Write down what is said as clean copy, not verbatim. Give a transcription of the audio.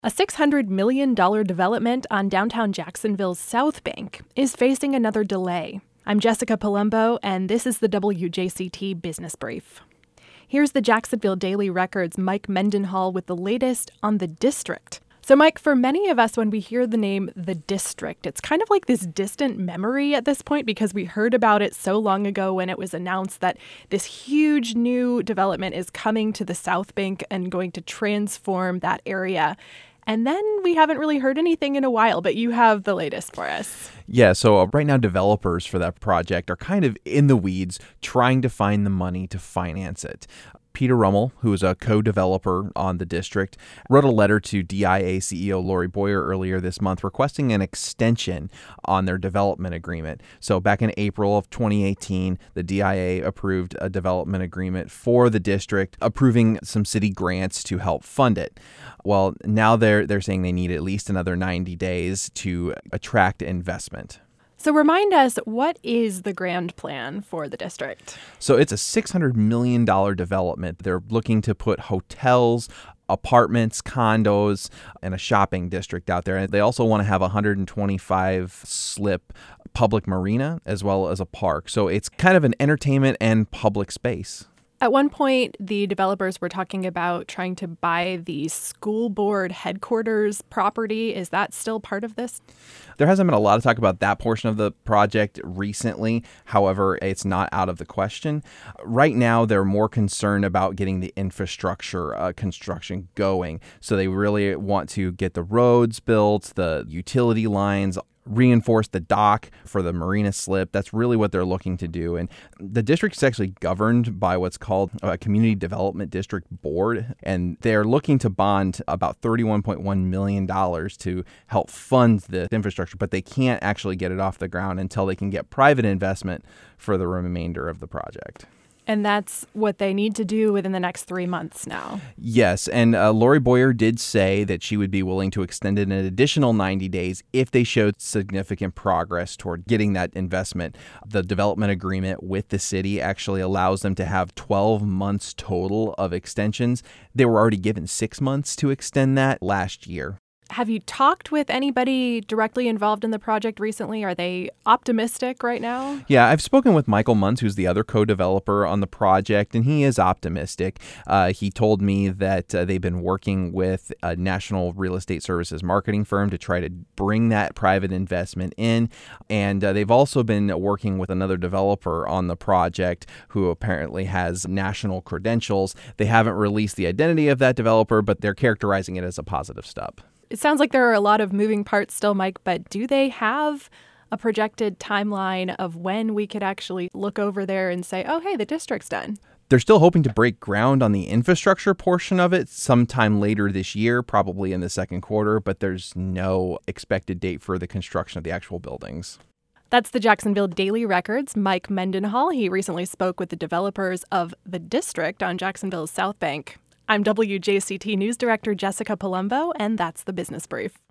A $600 million development on downtown Jacksonville's South Bank is facing another delay. I'm Jessica Palumbo, and this is the WJCT Business Brief. Here's the Jacksonville Daily Record's Mike Mendenhall with the latest on the district. So, Mike, for many of us, when we hear the name The District, it's kind of like this distant memory at this point because we heard about it so long ago when it was announced that this huge new development is coming to the South Bank and going to transform that area. And then we haven't really heard anything in a while, but you have the latest for us. Yeah, so right now developers for that project are kind of in the weeds trying to find the money to finance it. Peter Rummel, who is a co-developer on the district, wrote a letter to DIA CEO Lori Boyer earlier this month requesting an extension on their development agreement. So back in April of 2018, the DIA approved a development agreement for the district, approving some city grants to help fund it. Well, now they're saying they need at least another 90 days to attract investment. So remind us, what is the grand plan for the district? So it's a $600 million development. They're looking to put hotels, apartments, condos, and a shopping district out there. And they also want to have a 125-slip public marina as well as a park. So it's kind of an entertainment and public space. At one point, the developers were talking about trying to buy the school board headquarters property. Is that still part of this? There hasn't been a lot of talk about that portion of the project recently. However, it's not out of the question. Right now, they're more concerned about getting the infrastructure construction going. So they really want to get the roads built, the utility lines, reinforce the dock for the marina slip. That's really what they're looking to do. And the district is actually governed by what's called a Community Development District Board. And they're looking to bond about $31.1 million to help fund the infrastructure, but they can't actually get it off the ground until they can get private investment for the remainder of the project. And that's what they need to do within the next 3 months now. Yes, and Lori Boyer did say that she would be willing to extend it an additional 90 days if they showed significant progress toward getting that investment. The development agreement with the city actually allows them to have 12 months total of extensions. They were already given 6 months to extend that last year. Have you talked with anybody directly involved in the project recently? Are they optimistic right now? Yeah, I've spoken with Michael Muntz, who's the other co-developer on the project, and he is optimistic. He told me that they've been working with a national real estate services marketing firm to try to bring that private investment in. And they've also been working with another developer on the project who apparently has national credentials. They haven't released the identity of that developer, but they're characterizing it as a positive step. It sounds like there are a lot of moving parts still, Mike, but do they have a projected timeline of when we could actually look over there and say, oh, hey, the district's done? They're still hoping to break ground on the infrastructure portion of it sometime later this year, probably in the second quarter, but there's no expected date for the construction of the actual buildings. That's the Jacksonville Daily Record's Mike Mendenhall. He recently spoke with the developers of the district on Jacksonville's South Bank. I'm WJCT News Director Jessica Palumbo, and that's the Business Brief.